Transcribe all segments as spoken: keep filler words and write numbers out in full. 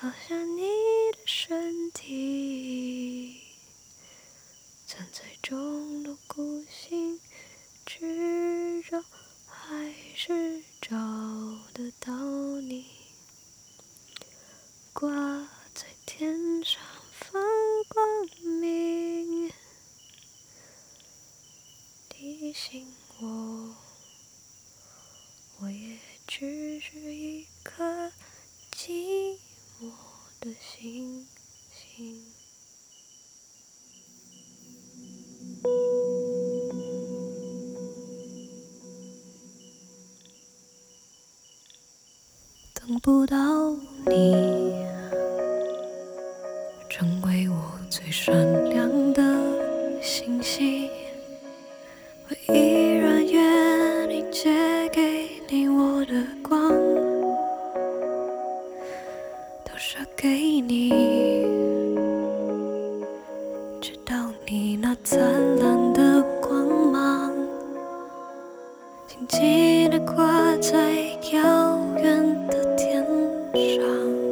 好像你的身体藏在众多孤星之中，还是找得到你，挂在天上放光明，提醒我，我也只是一颗寂寞的星星。等不到你，成为我最闪亮的星星，我依然愿意借给你我的光，都射给你，直到你那灿烂的光芒轻轻地挂在遥远的天上。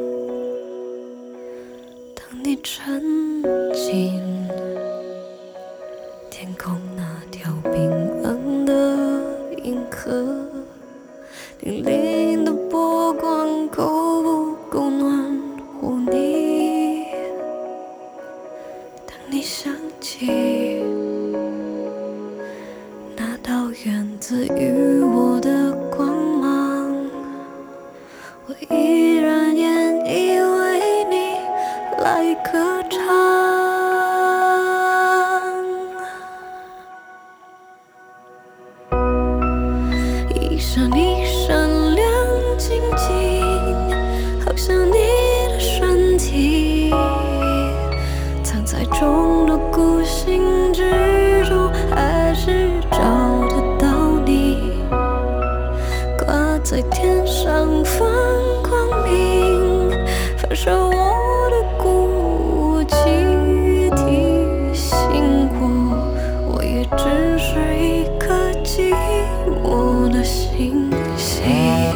当你沉进天空那条冰冷的银河，粼粼的波光够不够暖和你？当你想起那道源自于我的光芒，我依然愿意为你来歌唱。一闪一闪亮晶晶，好像你的身体藏在众多孤星之中，还是找得到你，挂在天上放光明，反射我的孤寂，提醒我，我也只是一颗寂寞的星星。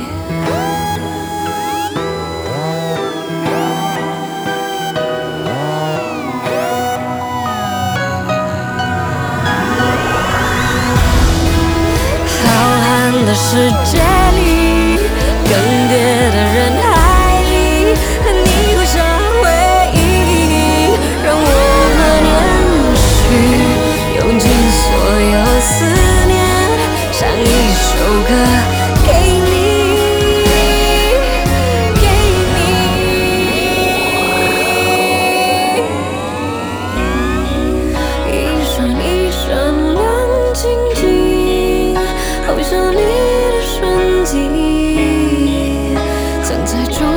的世界里，更迭的人海里，和你留下回忆，让我们延续，用尽所有思念，像一首歌给你，给你，一闪一闪亮晶晶，好像你的身体藏在中